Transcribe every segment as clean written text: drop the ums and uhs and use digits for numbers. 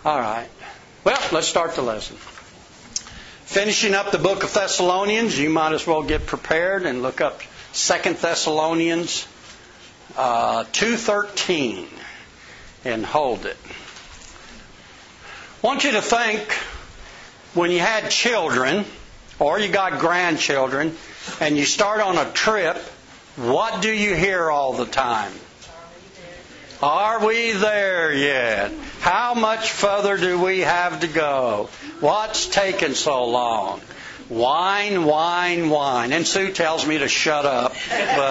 All right. Well, let's start the lesson. Finishing up the book of Thessalonians, you might as well get prepared and look up 2 Thessalonians 2:13 and hold it. I want you to think when you had children or you got grandchildren and you start on a trip, what do you hear all the time? Are we there yet? How much further do we have to go? What's taking so long? Whine, whine, whine. And Sue tells me to shut up. But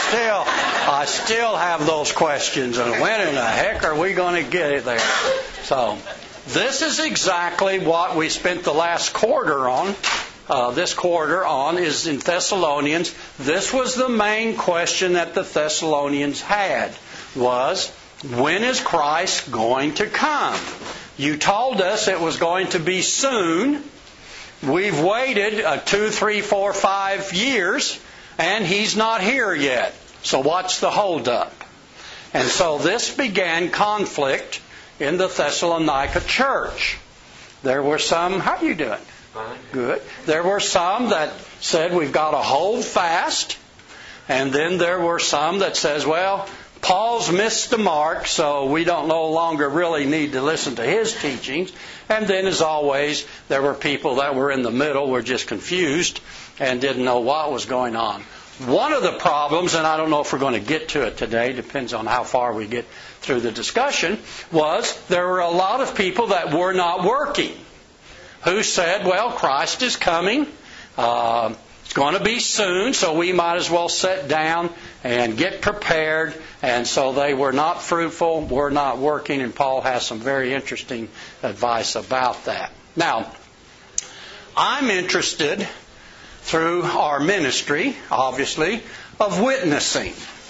I still have those questions. And when in the heck are we going to get it there? So, this is exactly what we spent the last quarter on. This quarter on is in Thessalonians. This was the main question that the Thessalonians had, was, when is Christ going to come? You told us it was going to be soon. We've waited 2, 3, 4, 5 years, and He's not here yet. So what's the holdup? And so this began conflict in the Thessalonica church. There were some, how are you doing? Fine. Good. There were some that said we've got to hold fast. And then there were some that says, well, Paul's missed the mark, so we don't no longer really need to listen to his teachings. And then, as always, there were people that were in the middle, were just confused and didn't know what was going on. One of the problems, and I don't know if we're going to get to it today, depends on how far we get through the discussion, was there were a lot of people that were not working, who said, well, Christ is coming. It's going to be soon, so we might as well sit down and get prepared. And so they were not fruitful, were not working, and Paul has some very interesting advice about that. Now, I'm interested, through our ministry, obviously, of witnessing.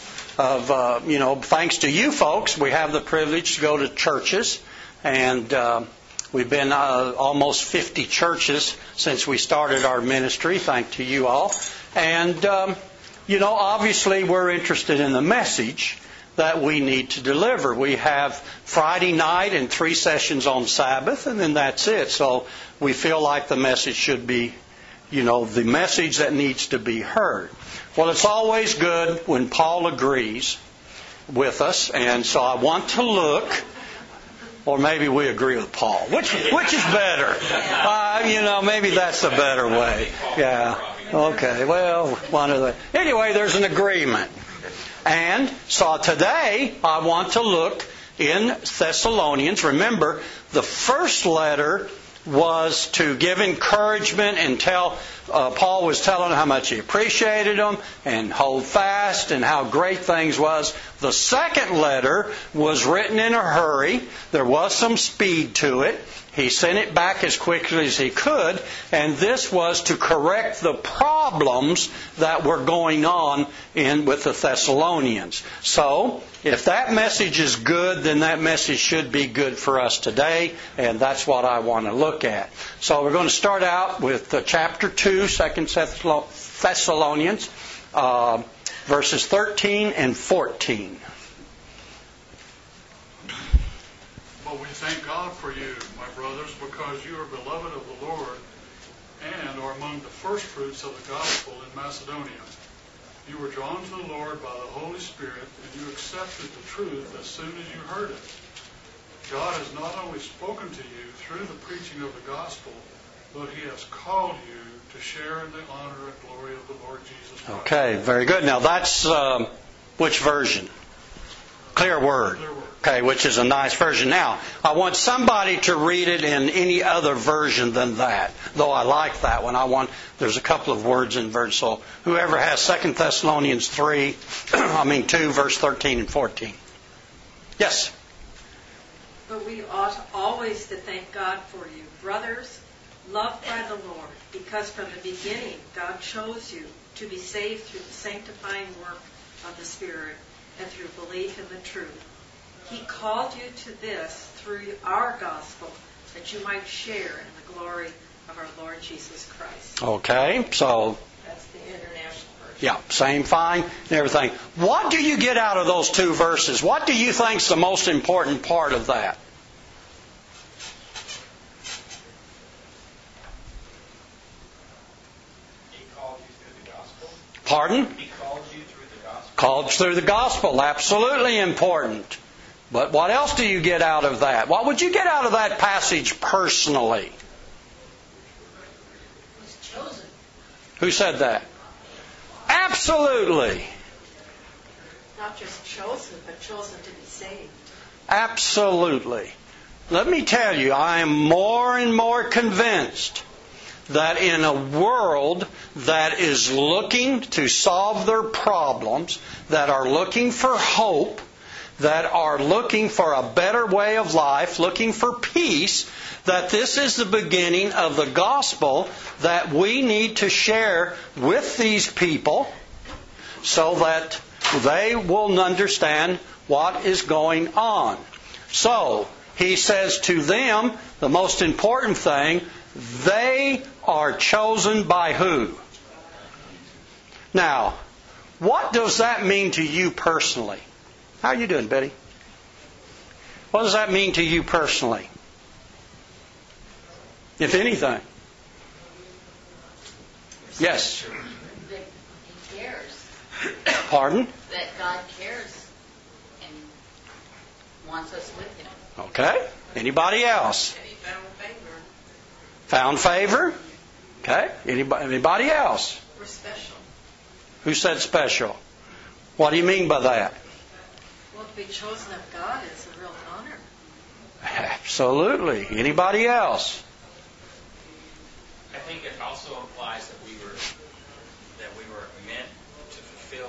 Thanks to you folks, we have the privilege to go to churches, and we've been almost 50 churches since we started our ministry, thanks to you all. And, obviously we're interested in the message that we need to deliver. We have Friday night and 3 sessions on Sabbath, and then that's it. So we feel like the message should be, the message that needs to be heard. Well, it's always good when Paul agrees with us, and so I want to look. Or maybe we agree with Paul. Which is better? Maybe that's the better way. Yeah. Okay. Well, one of the. Anyway, there's an agreement. And so today I want to look in Thessalonians. Remember, the first letter was to give encouragement and tell. Paul was telling them how much he appreciated them and hold fast and how great things was. The second letter was written in a hurry. There was some speed to it. He sent it back as quickly as he could, and this was to correct the problems that were going on with the Thessalonians. So, if that message is good, then that message should be good for us today, and that's what I want to look at. So we're going to start out with chapter 2, 2 Thessalonians, verses 13 and 14. But we thank God for you, my brothers, because you are beloved of the Lord and are among the firstfruits of the gospel in Macedonia. You were drawn to the Lord by the Holy Spirit, and you accepted the truth as soon as you heard it. God has not only spoken to you through the preaching of the gospel, but He has called you to share in the honor and glory of the Lord Jesus Christ. Okay, very good. Now that's which version? Clear Word. Okay, which is a nice version. Now, I want somebody to read it in any other version than that. Though I like that one. There's a couple of words in verse. So whoever has 2 Thessalonians 2, verse 13 and 14. Yes? But we ought always to thank God for you, brothers, loved by the Lord, because from the beginning God chose you to be saved through the sanctifying work of the Spirit and through belief in the truth. He called you to this through our gospel, that you might share in the glory of our Lord Jesus Christ. Okay, so that's the International Version. Yeah, same fine and everything. What do you get out of those 2 verses? What do you think is the most important part of that? Pardon? He called you through the gospel. Called through the gospel. Absolutely important. But what else do you get out of that? What would you get out of that passage personally? Was chosen. Who said that? Absolutely. Not just chosen, but chosen to be saved. Absolutely. Let me tell you, I am more and more convinced that in a world that is looking to solve their problems, that are looking for hope, that are looking for a better way of life, looking for peace, that this is the beginning of the gospel that we need to share with these people so that they will understand what is going on. So, he says to them, the most important thing, they are chosen by who? Now, what does that mean to you personally? How are you doing, Betty? What does that mean to you personally? If anything. Yes. That He cares. Pardon? That God cares and wants us with Him. Okay. Anybody else? And He found favor. Found favor? Okay. Anybody else? We're special. Who said special? What do you mean by that? Well, to be chosen of God is a real honor. Absolutely. Anybody else? I think it also implies that we were meant to fulfill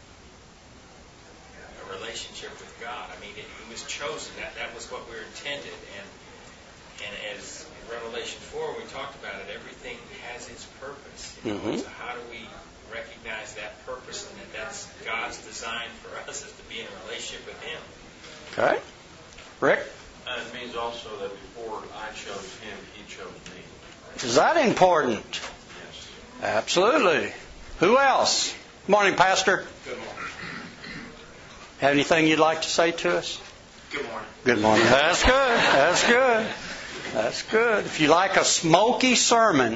a relationship with God. I mean, it was chosen. That was what we were intended. And as in Revelation 4, we talked about it, everything has its purpose. Mm-hmm. So how do we recognize that purpose and that's God's design for us is to be in a relationship with Him? Okay. Rick? It means also that before I chose him, he chose me. Is that important? Yes. Absolutely. Who else? Good morning, Pastor. Good morning. Have anything you'd like to say to us? Good morning. Good morning. That's good. That's good. That's good. If you like a smoky sermon.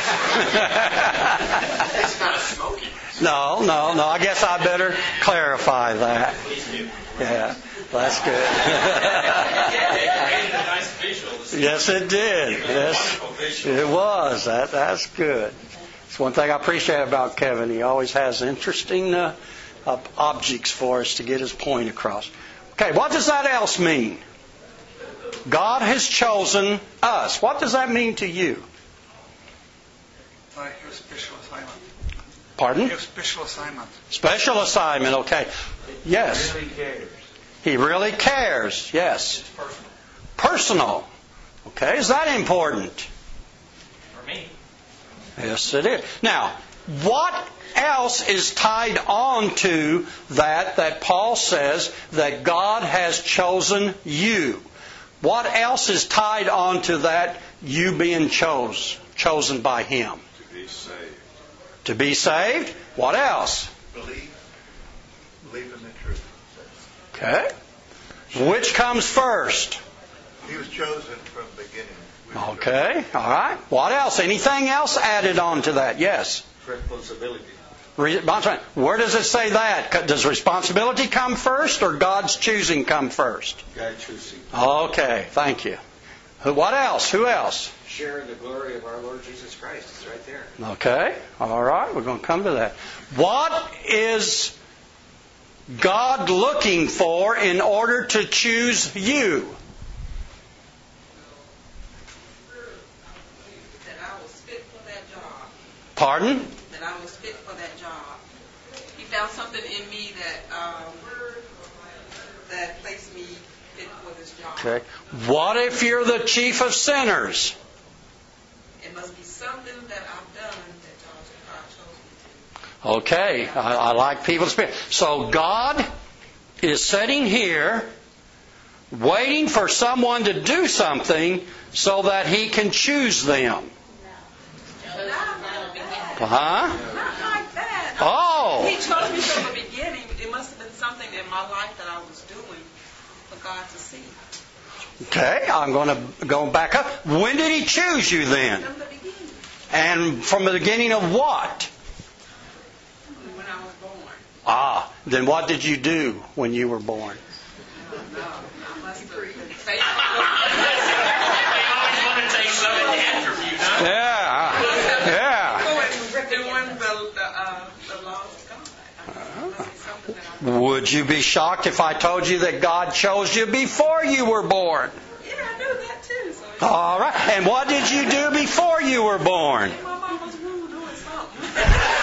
It's not smoky. No. I guess I better clarify that. Please do. Yeah. That's good. It a nice visual. Yes, it did. Yes, it was. That's good. It's one thing I appreciate about Kevin. He always has interesting objects for us to get his point across. Okay, what does that else mean? God has chosen us. What does that mean to you? Your special assignment. Pardon? Your special assignment. Special assignment, okay. Yes. He really cares. He really cares, yes. It's personal. Personal. Okay, is that important? For me. Yes, it is. Now, what else is tied on to that Paul says that God has chosen you? What else is tied on to that you being chosen by Him? To be saved. To be saved? What else? Believe in the truth. Okay. Which comes first? He was chosen from the beginning. Okay, all right. What else? Anything else added on to that? Yes. Responsibility. Where does it say that? Does responsibility come first or God's choosing come first? God choosing. Okay, thank you. What else? Who else? Share the glory of our Lord Jesus Christ. It's right there. Okay, all right. We're going to come to that. What is God looking for in order to choose you? That I was fit for that job. Pardon? That I was fit for that job. He found something in me that placed me fit for this job. Okay. What if you're the chief of sinners? It must be something that I've done that God chose me to. Okay, I like people's spirit. So God is sitting here waiting for someone to do something so that He can choose them. Huh? Not like that. Oh. He chose me from the beginning. It must have been something in my life that I was doing for God to see. Okay, I'm going to go back up. When did He choose you then? From the beginning. And from the beginning of what? Then what did you do when you were born? No, I must have been faithful. They always want to take some of the attributes, huh? Yeah. Doing the laws of God. Must be something that I'm- Would you be shocked if I told you that God chose you before you were born? Yeah, I knew that too. So All right. And what did you do before you were born? my mama's womb doing something.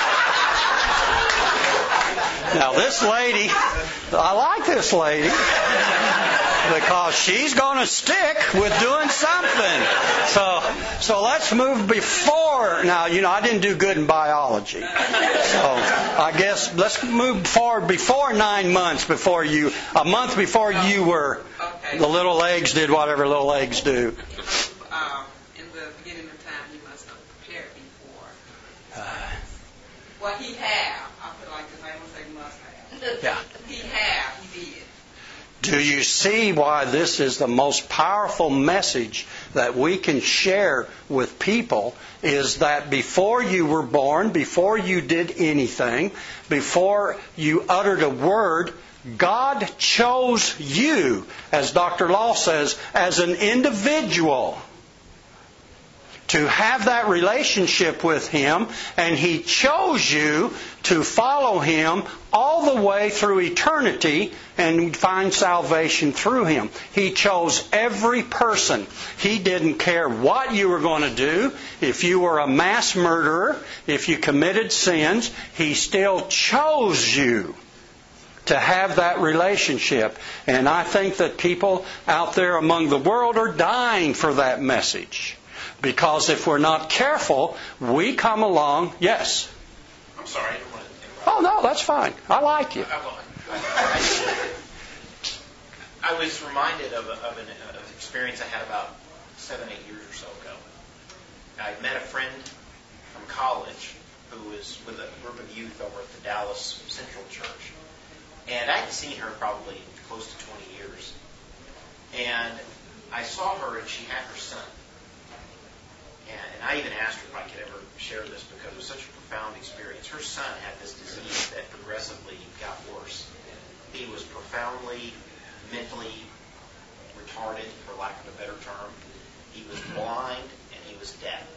Now this lady, I like this lady because she's going to stick with doing something. So let's move before. Now, I didn't do good in biology. So I guess let's move forward before 9 months, a month before you were, Okay. the little legs did whatever little legs do. In the beginning of time, he must have prepared before. Well, he have. I feel like this. I don't say must have. Yeah. He did. Do you see why this is the most powerful message that we can share with people? Is that before you were born, before you did anything, before you uttered a word, God chose you, as Dr. Law says, as an individual to have that relationship with Him, and He chose you to follow Him all the way through eternity and find salvation through Him. He chose every person. He didn't care what you were going to do. If you were a mass murderer, if you committed sins, He still chose you to have that relationship. And I think that people out there among the world are dying for that message. Because if we're not careful, we come along. Yes? I'm sorry, I don't want to interrupt. Oh, no, that's fine. I like you. I was reminded of an experience I had about 7-8 years or so ago. I met a friend from college who was with a group of youth over at the Dallas Central Church. And I hadn't seen her probably close to 20 years. And I saw her and she had her son. And I even asked her if I could ever share this because it was such a profound experience. Her son had this disease that progressively got worse. He was profoundly mentally retarded, for lack of a better term. He was blind and he was deaf.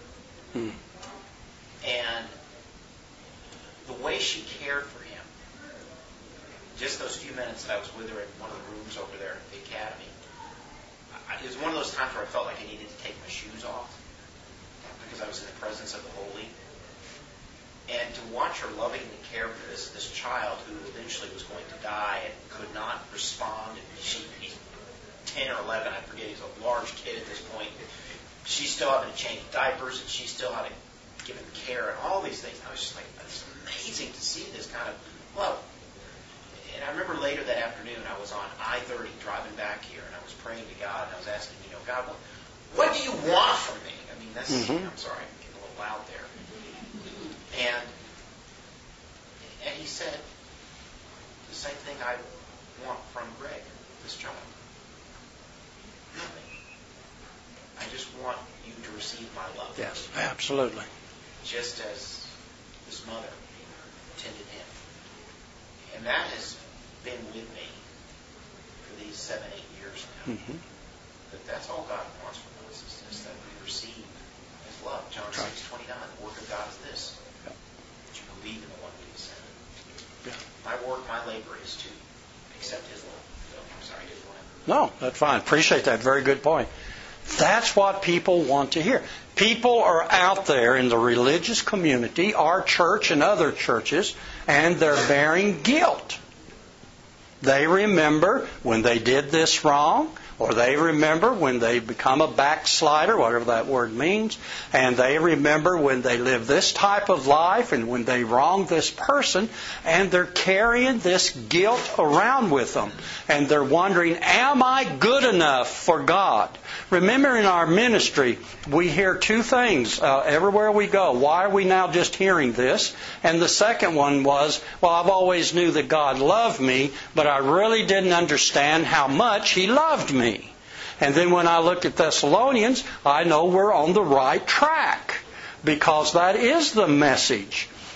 And the way she cared for him, just those few minutes that I was with her in one of the rooms over there at the academy, it was one of those times where I felt like I needed to take my shoes off, because I was in the presence of the Holy. And to watch her lovingly care for this child who eventually was going to die and could not respond. And he's 10 or 11, I forget, he's a large kid at this point. She's still having to change diapers, and she's still having to give him care and all these things. I was just like, it's amazing to see this kind of love. And I remember later that afternoon, I was on I-30 driving back here, and I was praying to God, and I was asking, God, what do you want from me? I mean, that's, I'm sorry, I'm getting a little loud there. And he said the same thing I want from Greg, this child. Nothing. I just want you to receive my love. Yes, absolutely. Just as this mother tended him. And that has been with me for these 7-8 years now. But that's all God wants from us, is that we receive His love. John 6:29, the work of God is this, that you believe in the one who He sent. My work, my labor is to accept His love. So, I'm sorry, I didn't want to... No, that's fine. Appreciate that. Very good point. That's what people want to hear. People are out there in the religious community, our church and other churches, and they're bearing guilt. They remember when they did this wrong, or they remember when they become a backslider, whatever that word means, and they remember when they live this type of life and when they wrong this person, and they're carrying this guilt around with them. And they're wondering, am I good enough for God? Remember, in our ministry, we hear two things everywhere we go. Why are we now just hearing this? And the second one was, well, I've always knew that God loved me, but I really didn't understand how much He loved me. And then when I look at Thessalonians, I know we're on the right track, because that is the message.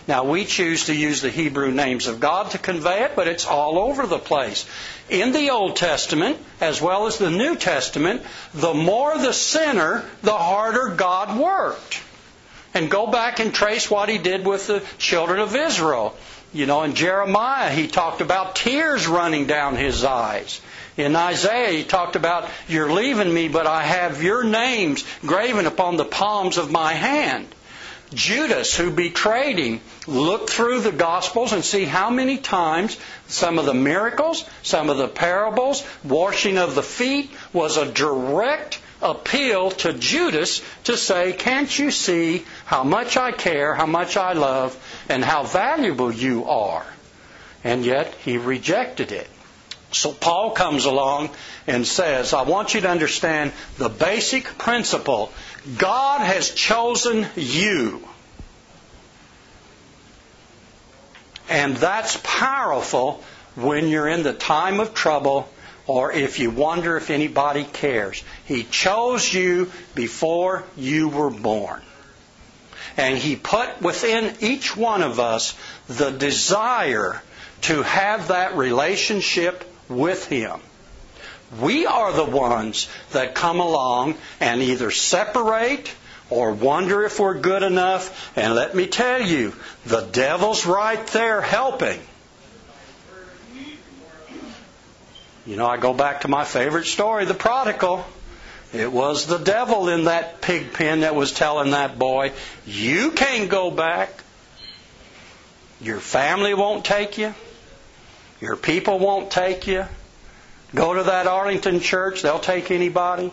Now, we choose to use the Hebrew names of God to convey it, but it's all over the place. In the Old Testament, as well as the New Testament, the more the sinner, the harder God worked. And go back and trace what He did with the children of Israel. You know, in Jeremiah, He talked about tears running down His eyes. In Isaiah, He talked about, you're leaving me, but I have your names graven upon the palms of my hand. Judas, who betrayed Him, look through the Gospels and see how many times some of the miracles, some of the parables, washing of the feet was a direct appeal to Judas to say, can't you see how much I care, how much I love, and how valuable you are? And yet he rejected it. So Paul comes along and says, I want you to understand the basic principle. God has chosen you. And that's powerful when you're in the time of trouble or if you wonder if anybody cares. He chose you before you were born. And He put within each one of us the desire to have that relationship with Him. We are the ones that come along and either separate or wonder if we're good enough. And let me tell you, the devil's right there helping. You know, I go back to my favorite story, the prodigal. It was the devil in that pig pen that was telling that boy, you can't go back. Your family won't take you. Your people won't take you. Go to that Arlington church, they'll take anybody.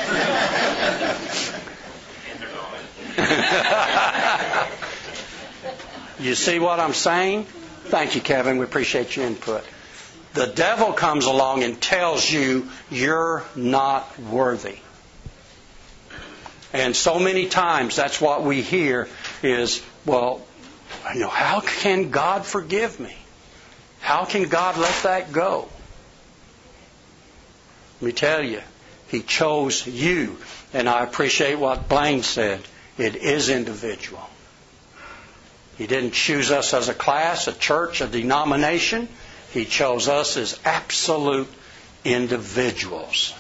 You see what I'm saying? Thank you, Kevin. We appreciate your input. The devil comes along and tells you you're not worthy. And so many times that's what we hear is, well, you know, how can God forgive me? How can God let that go? Let me tell you, He chose you. And I appreciate what Blaine said. It is individual. He didn't choose us as a class, a church, a denomination. He chose us as absolute individuals.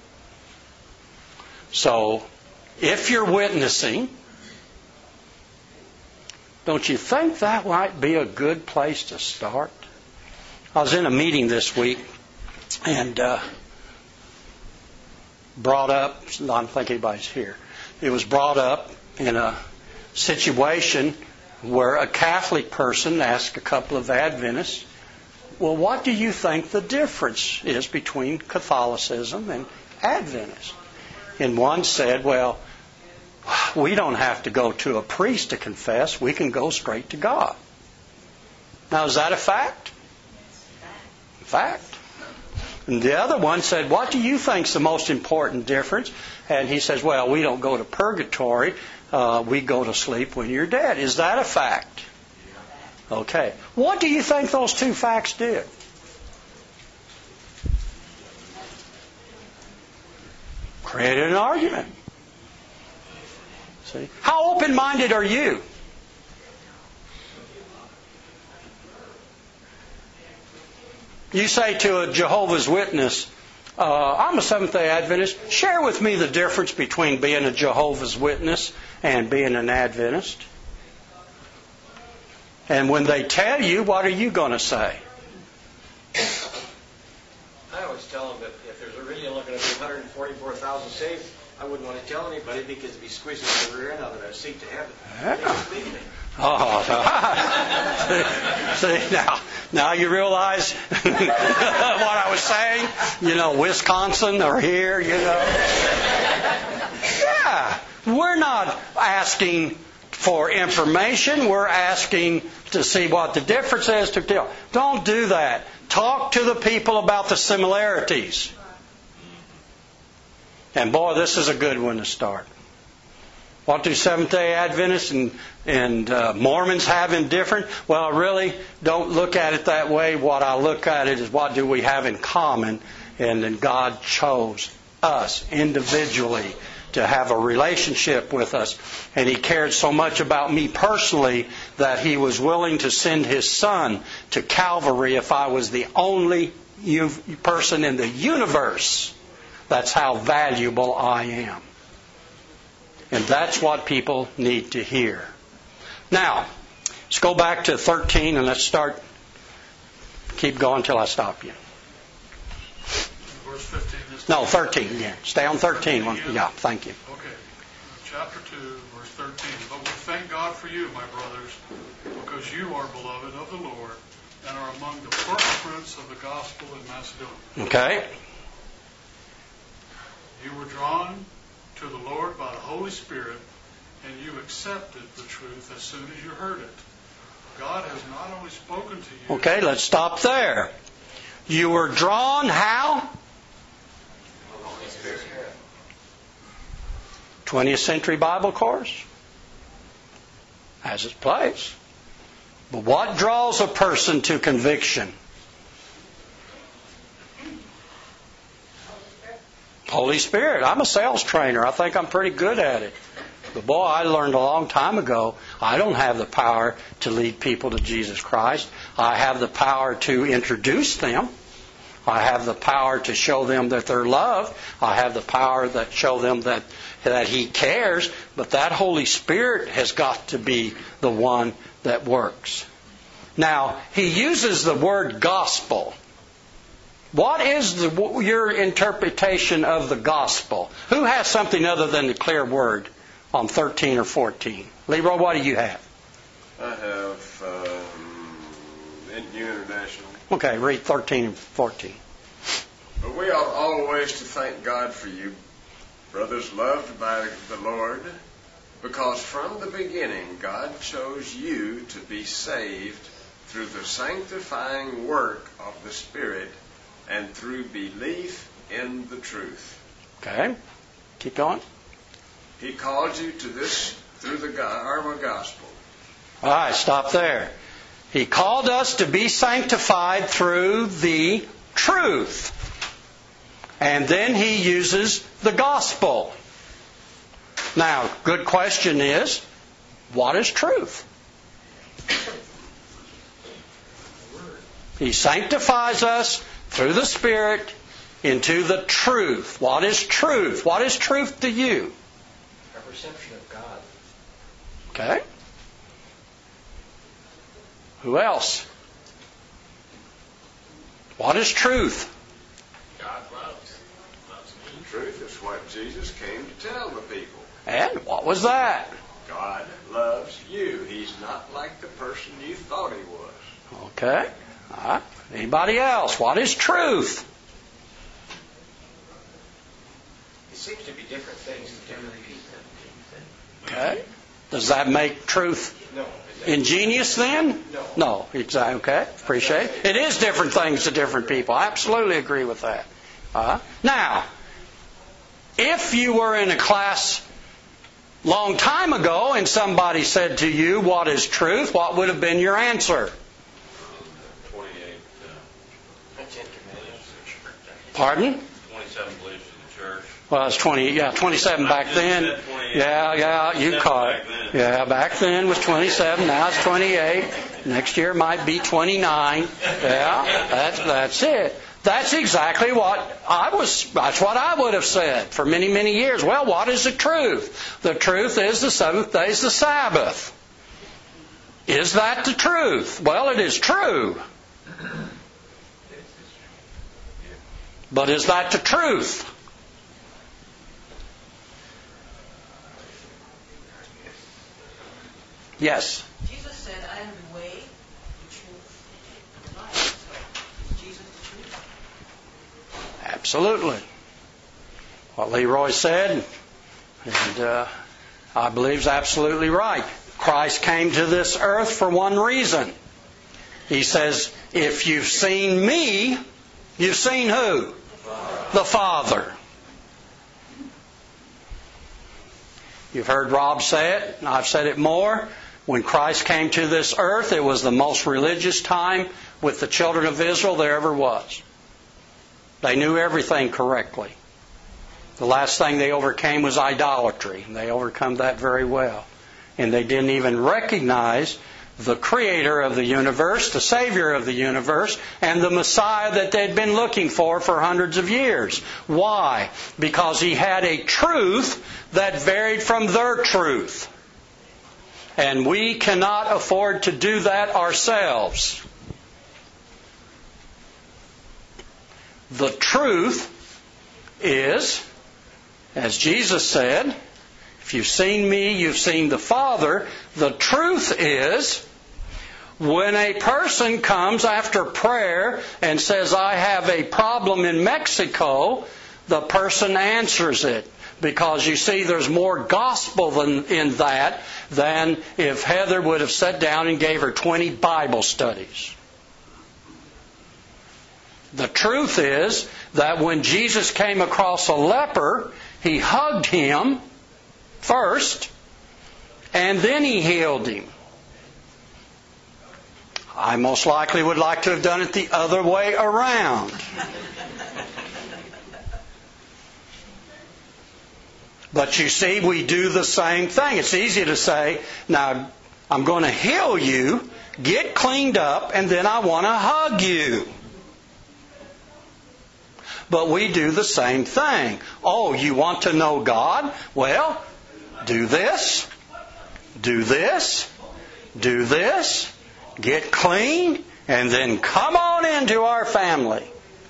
So, if you're witnessing, don't you think that might be a good place to start? I was in a meeting this week and brought up, I don't think anybody's here, it was brought up in a situation where a Catholic person asked a couple of Adventists, well, what do you think the difference is between Catholicism and Adventists? And one said, well, we don't have to go to a priest to confess. We can go straight to God. Now, is that a fact? Fact. And the other one said, what do you think is the most important difference? And he says, well, we don't go to purgatory. We go to sleep when you're dead. Is that a fact? Okay. What do you think those two facts did? Created an argument. See? How open-minded are you? You say to a Jehovah's Witness, I'm a Seventh-day Adventist. Share with me the difference between being a Jehovah's Witness and being an Adventist. And when they tell you, what are you going to say? I always tell them that if there's really only going to be 144,000 saved, I wouldn't want to tell anybody because if he squeezes the rear end of it, I'd seek to heaven. Yeah. Oh, see, now you realize what I was saying? You know, Wisconsin or here, you know. Yeah, we're not asking for information. We're asking to see what the difference is. Don't do that. Talk to the people about the similarities. And boy, this is a good one to start. What do Seventh-day Adventists and Mormons have in different? Well, I really don't look at it that way. What I look at it is what do we have in common? And then God chose us individually to have a relationship with us. And He cared so much about me personally that He was willing to send His Son to Calvary if I was the only person in the universe. That's how valuable I am. And that's what people need to hear. Now, let's go back to 13 and let's start. Keep going till I stop you. Verse 15. No, 13 again. Stay on 13. Yeah, thank you. Okay. Chapter 2, verse 13. But we thank God for you, my brothers, because you are beloved of the Lord and are among the first fruits of the gospel in Macedonia. Okay. You were drawn to the Lord by the Holy Spirit, and you accepted the truth as soon as you heard it. God has not only spoken to you... Okay, let's stop there. You were drawn how? 20th Century Bible Course. Has its place. But what draws a person to conviction? Holy Spirit. I'm a sales trainer. I think I'm pretty good at it. But boy, I learned a long time ago, I don't have the power to lead people to Jesus Christ. I have the power to introduce them. I have the power to show them that they're loved. I have the power that show them that He cares. But that Holy Spirit has got to be the one that works. Now, He uses the word gospel. What is your interpretation of the gospel? Who has something other than the clear word on 13 or 14? Leroy, what do you have? I have New International. Okay, read 13 and 14. But we ought always to thank God for you, brothers loved by the Lord, because from the beginning God chose you to be saved through the sanctifying work of the Spirit and through belief in the truth. Okay, keep going. He called you to this through our gospel. All right, stop there. He called us to be sanctified through the truth. And then He uses the gospel. Now, good question is, what is truth? He sanctifies us through the Spirit into the truth. What is truth? What is truth to you? Our perception of God. Okay. Who else? What is truth? God loves me. Truth is what Jesus came to tell the people. And what was that? God loves you. He's not like the person you thought He was. Okay. All right. Anybody else? What is truth? It seems to be different things to different people. Okay. Does that make truth No. ingenious then? No. No. Exactly. Okay. Appreciate it. It is different things to different people. I absolutely agree with that. Now, if you were in a class long time ago and somebody said to you, what is truth? What would have been your answer? 28. Pardon? 27 beliefs of the church. Well, it's 27 back then. Yeah, you caught it. Yeah, back then was 27. Now it's 28. Next year might be 29. Yeah, that's it. That's exactly that's what I would have said for many, many years. Well, what is the truth? The truth is the seventh day is the Sabbath. Is that the truth? Well, it is true. But is that the truth? Yes. Jesus said, I am the way, the truth, and the life. So, is Jesus the truth? Absolutely. What Leroy said, and I believe is absolutely right. Christ came to this earth for one reason. He says, if you've seen me, you've seen who? The Father. You've heard Rob say it, and I've said it more. When Christ came to this earth, it was the most religious time with the children of Israel there ever was. They knew everything correctly. The last thing they overcame was idolatry. They overcome that very well. And they didn't even recognize the Creator of the universe, the Savior of the universe, and the Messiah that they'd been looking for hundreds of years. Why? Because He had a truth that varied from their truth. And we cannot afford to do that ourselves. The truth is, as Jesus said, if you've seen me, you've seen the Father. The truth is, when a person comes after prayer and says, I have a problem in Mexico, the person answers it. Because you see, there's more gospel in that than if Heather would have sat down and gave her 20 Bible studies. The truth is that when Jesus came across a leper, He hugged him first, and then He healed him. I most likely would like to have done it the other way around. But you see, we do the same thing. It's easy to say, now, I'm going to heal you, get cleaned up, and then I want to hug you. But we do the same thing. Oh, you want to know God? Well, do this, do this, do this, get clean, and then come on into our family.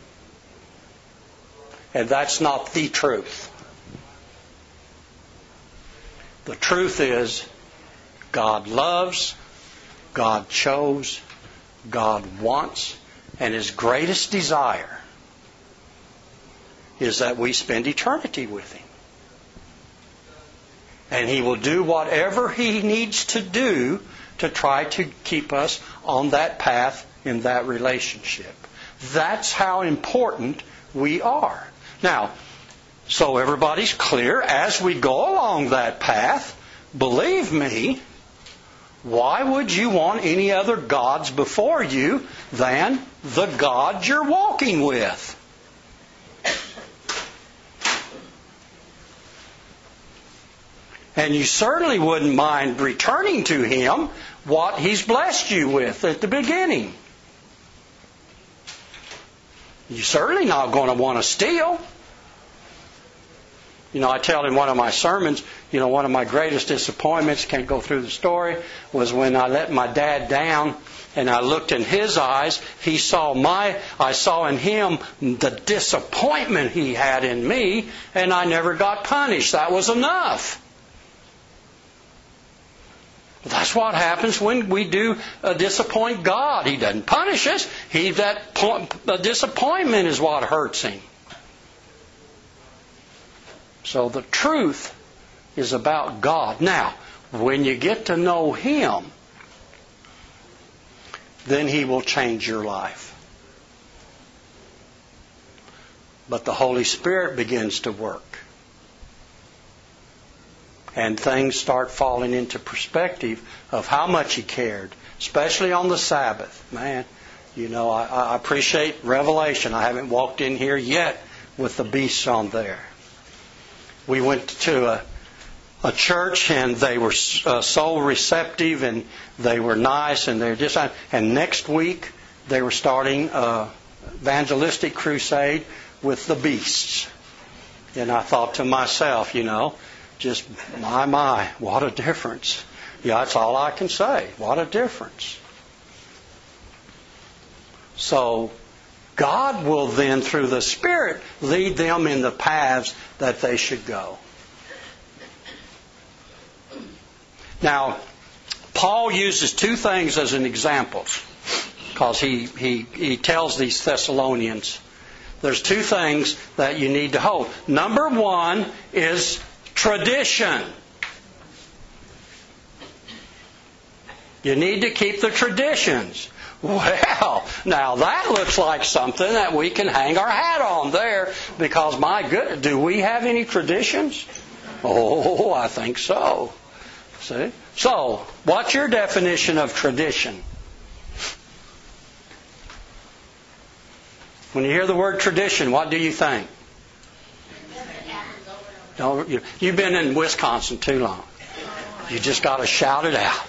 And that's not the truth. The truth is, God loves, God chose, God wants, and His greatest desire is that we spend eternity with Him. And He will do whatever He needs to do to try to keep us on that path in that relationship. That's how important we are. Now, so everybody's clear, as we go along that path, believe me, why would you want any other gods before you than the God you're walking with? And you certainly wouldn't mind returning to Him what He's blessed you with at the beginning. You're certainly not going to want to steal. You know, I tell in one of my sermons, one of my greatest disappointments, can't go through the story, was when I let my dad down and I looked in his eyes. I saw in him the disappointment he had in me, and I never got punished. That was enough. That's what happens when we do disappoint God. He doesn't punish us. The disappointment is what hurts Him. So the truth is about God. Now, when you get to know Him, then He will change your life. But the Holy Spirit begins to work. And things start falling into perspective of how much He cared, especially on the Sabbath. Man, I appreciate Revelation. I haven't walked in here yet with the beasts on there. We went to a church, and they were so receptive, and they were nice, and they're just. And next week they were starting an evangelistic crusade with the beasts. And I thought to myself, just my, what a difference. Yeah, that's all I can say. What a difference. So God will then, through the Spirit, lead them in the paths that they should go. Now, Paul uses two things as an example, because he tells these Thessalonians, there's two things that you need to hold. Number one is tradition. You need to keep the traditions. Well, now that looks like something that we can hang our hat on there, because my goodness, do we have any traditions? Oh, I think so. See? So, what's your definition of tradition? When you hear the word tradition, what do you think? You've been in Wisconsin too long. You just got to shout it out.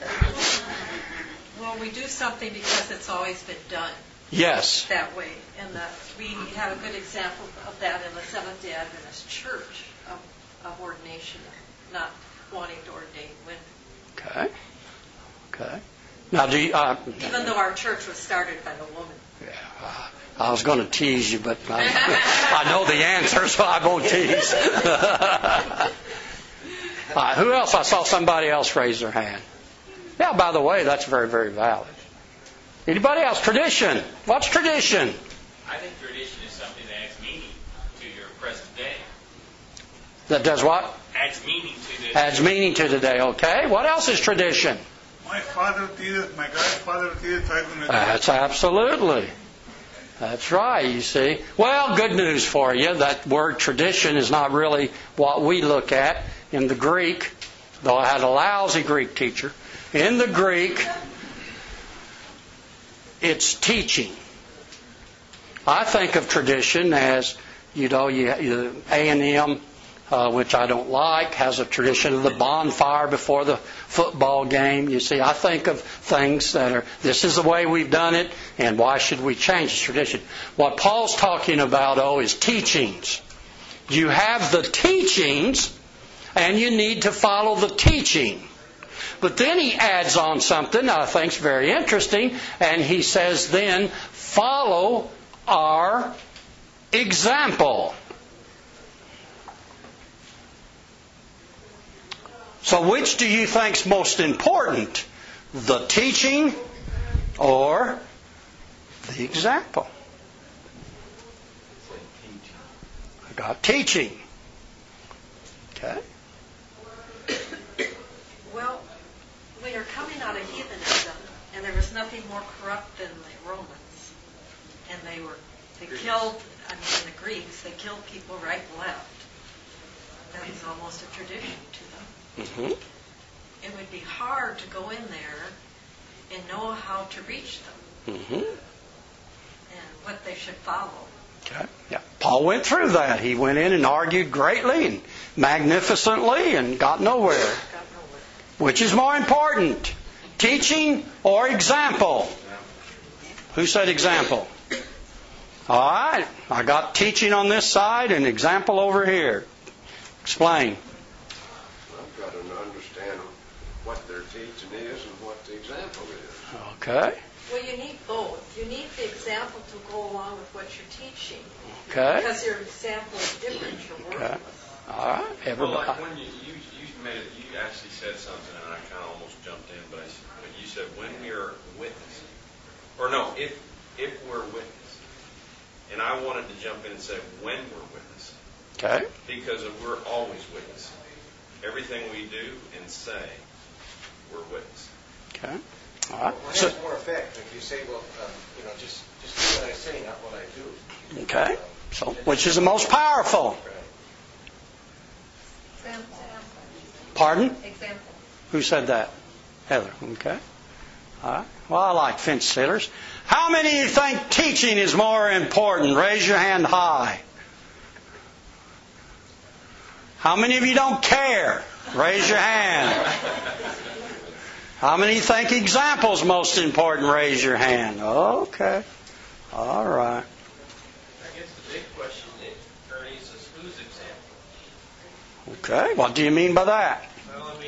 Well, we do something because it's always been done. Yes. That way. And we have a good example of that in the Seventh-day Adventist Church of ordination, not wanting to ordain women. Okay. Okay. Now, even though our church was started by a woman. Yeah, I was going to tease you, but I know the answer, so I won't tease. Who else? I saw somebody else raise their hand. Yeah, by the way, that's very, very valid. Anybody else? Tradition. What's tradition? I think tradition is something that adds meaning to your present day. That does what? Adds meaning to the day. Adds meaning to the day, okay. What else is tradition? My grandfather did. That's absolutely. That's right, you see. Well, good news for you. That word tradition is not really what we look at in the Greek, though I had a lousy Greek teacher. In the Greek, it's teaching. I think of tradition as, A&M, which I don't like, has a tradition of the bonfire before the football game. You see, I think of things that are, this is the way we've done it, and why should we change this tradition? What Paul's talking about, is teachings. You have the teachings, and you need to follow the teaching. But then he adds on something I think is very interesting, and he says then, follow our example. So which do you think is most important? The teaching or the example? I got teaching. Okay. Well, we are coming out of heathenism, and there was nothing more corrupt than the Romans. And they killed, the Greeks, they killed people right and left. That was almost a tradition to them. Mm-hmm. It would be hard to go in there and know how to reach them. Mm-hmm. And what they should follow. Okay. Yeah. Paul went through that. He went in and argued greatly and magnificently and got nowhere. Which is more important? Teaching or example? Who said example? All right. I got teaching on this side and example over here. Explain. I've got to understand what their teaching is and what the example is. Okay. Well, you need both. You need the example to go along with what you're teaching. Okay. Because your example is different. Your word. Okay. All right. Everybody. Well, like when you made it, you actually said something, and I kind of almost jumped in, but you said when we are witnessing, or no, if we're witnessing, and I wanted to jump in and say when we're witnessing. Okay. Because we're always witnessing. Everything we do and say, we're witnessing. Okay. All right. Well, it has more effect if you say, just do what I say, not what I do. Okay. So, which is the most powerful? Example. Pardon? Example. Who said that? Heather. Okay. All right. Well, I like fence sitters. How many of you think teaching is more important? Raise your hand high. How many of you don't care? Raise your hand. How many think example is most important? Raise your hand. Okay. All right. I guess the big question, Ernie, is whose example? Okay. What do you mean by that? Well, I mean,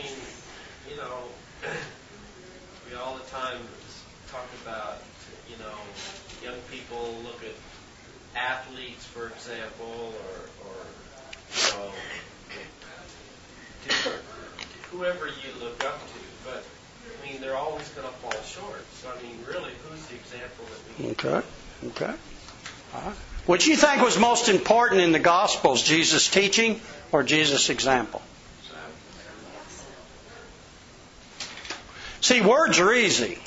we all the time talk about, young people look at athletes, for example, or whoever you look up to, but I mean, they're always going to fall short. So I mean, really, who's the example that we? Okay. All right. What do you think was most important in the Gospels? Jesus' teaching or Jesus' example? See, words are easy.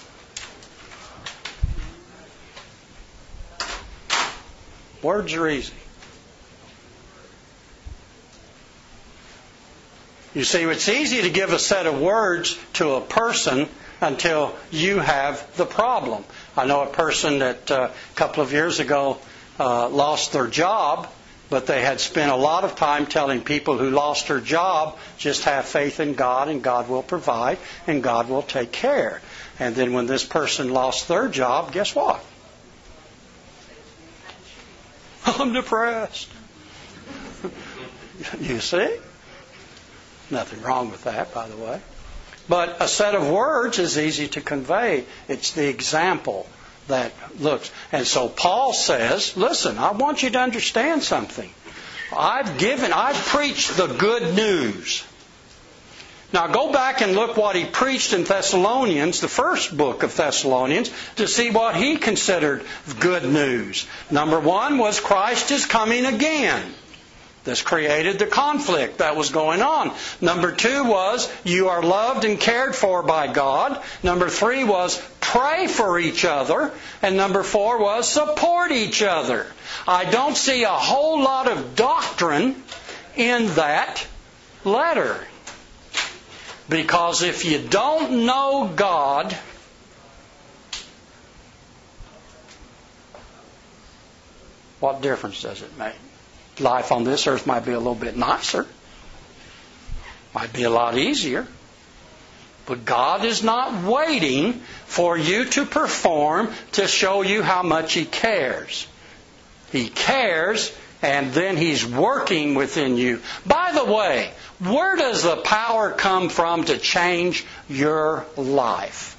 Words are easy. You see, it's easy to give a set of words to a person until you have the problem. I know a person that a couple of years ago lost their job, But they had spent a lot of time telling people who lost their job, just have faith in God and God will provide and God will take care. And then when this person lost their job, guess what? I'm depressed. You see? Nothing wrong with that, by the way. But a set of words is easy to convey. It's the example that looks. And so Paul says, listen, I want you to understand something. I've preached the good news. Now go back and look what he preached in Thessalonians, the first book of Thessalonians, to see what he considered good news. Number one was Christ is coming again. This created the conflict that was going on. Number two was you are loved and cared for by God. Number three was pray for each other. And number four was support each other. I don't see a whole lot of doctrine in that letter. Because if you don't know God, what difference does it make? Life on this earth might be a little bit nicer. Might be a lot easier. But God is not waiting for you to perform to show you how much He cares. He cares, and then He's working within you. By the way, where does the power come from to change your life?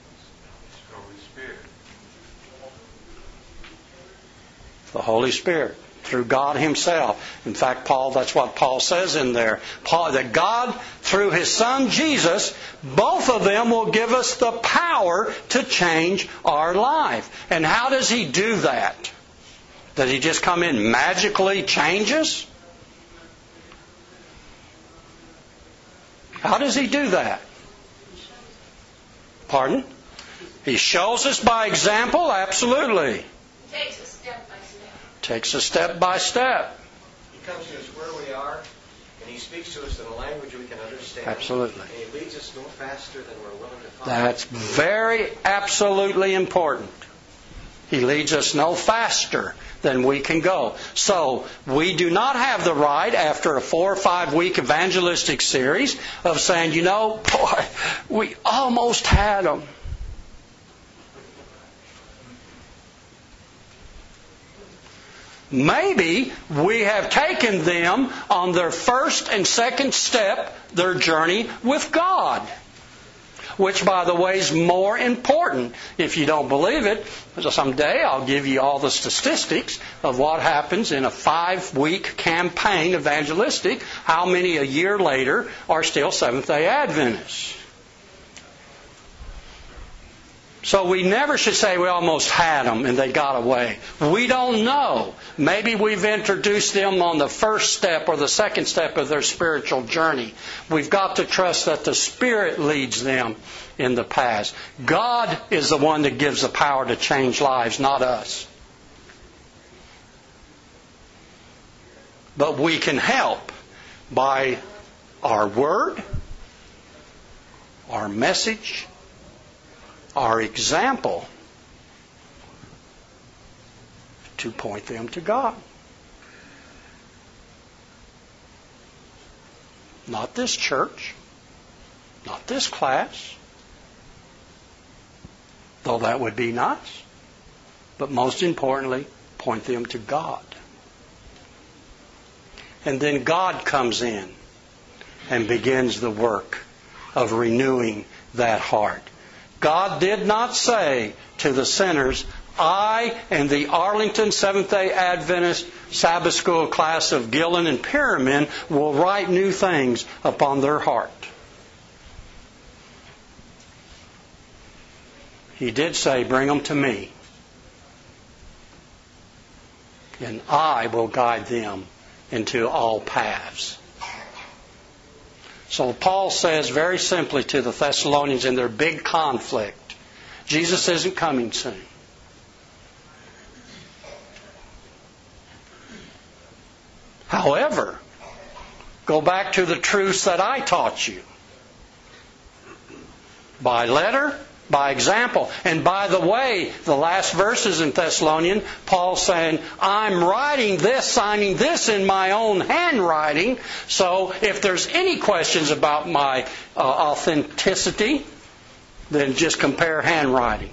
The Holy Spirit. Through God Himself. In fact, that's what Paul says in there. That God, through His Son Jesus, both of them will give us the power to change our life. And how does He do that? Does He just come in magically changes? How does He do that? Pardon? He shows us by example? Absolutely. Takes us step by step. Takes us step by step. He comes to us where we are, and He speaks to us in a language we can understand. Absolutely. And He leads us no faster than we're willing to follow. That's very absolutely important. He leads us no faster than we can go. So, we do not have the right, after a 4 or 5 week evangelistic series, of saying, boy, we almost had them. Maybe we have taken them on their first and second step, their journey with God. Which, by the way, is more important. If you don't believe it, someday I'll give you all the statistics of what happens in a 5-week campaign evangelistic. How many a year later are still Seventh-day Adventists? So we never should say we almost had them and they got away. We don't know. Maybe we've introduced them on the first step or the second step of their spiritual journey. We've got to trust that the Spirit leads them in the path. God is the one that gives the power to change lives, not us. But we can help by our word, our message, our example, to point them to God. Not this church, not this class, though that would be nice, but most importantly, point them to God. And then God comes in and begins the work of renewing that heart. God did not say to the sinners, I and the Arlington Seventh-day Adventist Sabbath School class of Gillen and Pyramid will write new things upon their heart. He did say, bring them to me, and I will guide them into all paths. So Paul says very simply to the Thessalonians in their big conflict, Jesus isn't coming soon. However, go back to the truths that I taught you. By letter, by example. And by the way, the last verses in Thessalonians, Paul's saying, I'm writing this, signing this in my own handwriting. So if there's any questions about my authenticity, then just compare handwriting.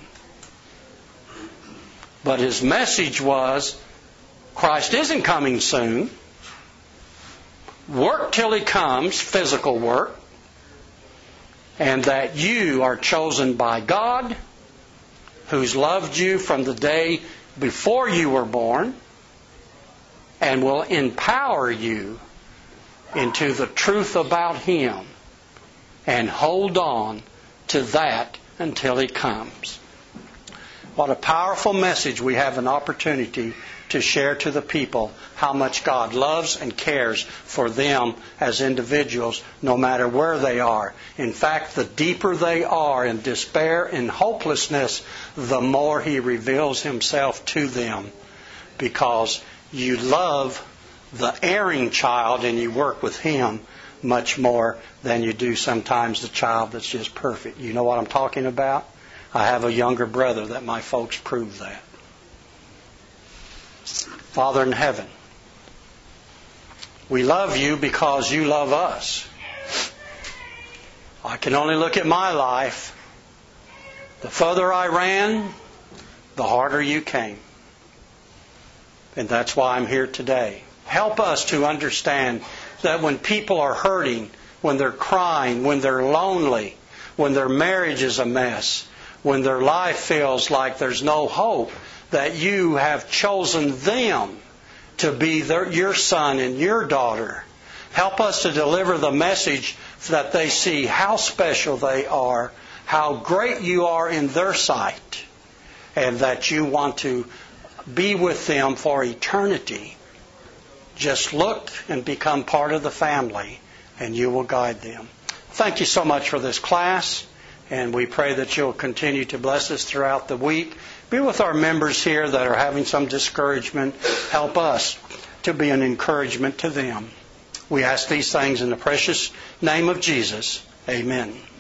But his message was, Christ isn't coming soon. Work till He comes, physical work. And that you are chosen by God, who's loved you from the day before you were born, and will empower you into the truth about Him. And hold on to that until He comes. What a powerful message. We have an opportunity to share to the people how much God loves and cares for them as individuals, no matter where they are. In fact, the deeper they are in despair and hopelessness, the more He reveals Himself to them, because you love the erring child and you work with him much more than you do sometimes the child that's just perfect. You know what I'm talking about? I have a younger brother that my folks prove that. Father in heaven, we love You because You love us. I can only look at my life. The further I ran, the harder You came. And that's why I'm here today. Help us to understand that when people are hurting, when they're crying, when they're lonely, when their marriage is a mess, when their life feels like there's no hope, that You have chosen them to be Your son and Your daughter. Help us to deliver the message that they see how special they are, how great You are in their sight, and that You want to be with them for eternity. Just look and become part of the family, and You will guide them. Thank You so much for this class, and we pray that You'll continue to bless us throughout the week. Be with our members here that are having some discouragement. Help us to be an encouragement to them. We ask these things in the precious name of Jesus. Amen.